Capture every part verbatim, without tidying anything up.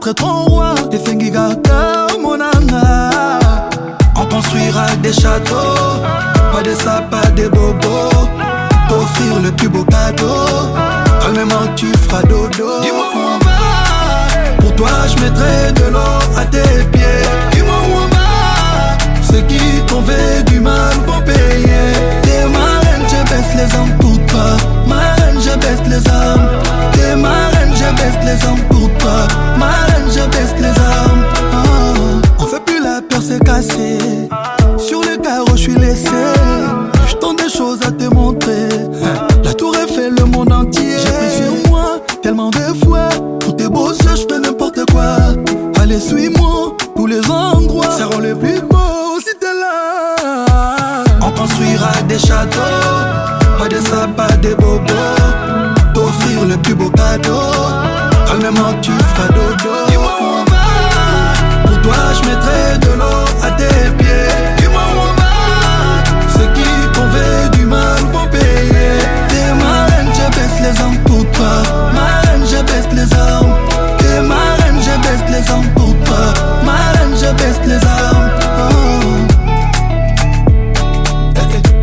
être ton roi. Des Fengigaka, mon anga. On construira des châteaux, pas des sapes, pas des bobos. T'offrir le plus beau cadeau, calmement tu feras dodo. Dis-moi où on va, pour toi je mettrai de l'or à tes pieds. Dis-moi où on va, ceux qui t'ont fait du mal vont payer. T'es ma reine, je baisse les armes pour toi. Ma reine, je baisse les armes. T'es ma reine, je baisse les armes pour toi. Ma reine, je baisse les armes. Oh. On fait plus la peur, c'est cassé. Sur le carreau, je suis laissé. Je tente des choses à te montrer. La tour Eiffel, le monde entier. J'ai pris sur moi tellement de fois. Tout est beau, je fais n'importe quoi. Allez, suis-moi, tous les endroits seront les plus beaux si t'es là. On construira des châteaux, pas des sapes, pas des bobos. T'offrir le plus beau cadeau, calmement tu feras dodo. Dis-moi où on va, pour toi je mettrai de l'or à tes pieds. Dis-moi où on va, ceux qui t'ont fait du mal vont payer. T'es ma reine, je baisse les armes pour toi. Ma reine, je baisse les armes. T'es ma reine, je baisse les armes pour toi. Ma reine, je baisse les armes. Oh. Eh, eh.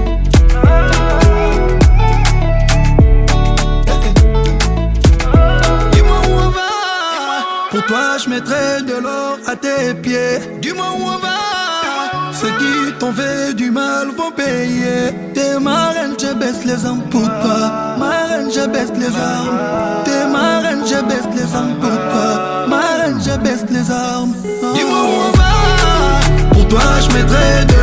Eh, eh. Dis-moi où on va, pour toi je mettrai de l'or à tes pieds. Dis-moi où on va, ceux qui t'ont fait du mal vont payer. T'es ma reine, je baisse les armes pour toi. Ma reine, je baisse les armes. T'es ma reine, je baisse les armes pour toi. Ma reine, je baisse les armes. Oh. Dis-moi où on va, pour toi je mettrai de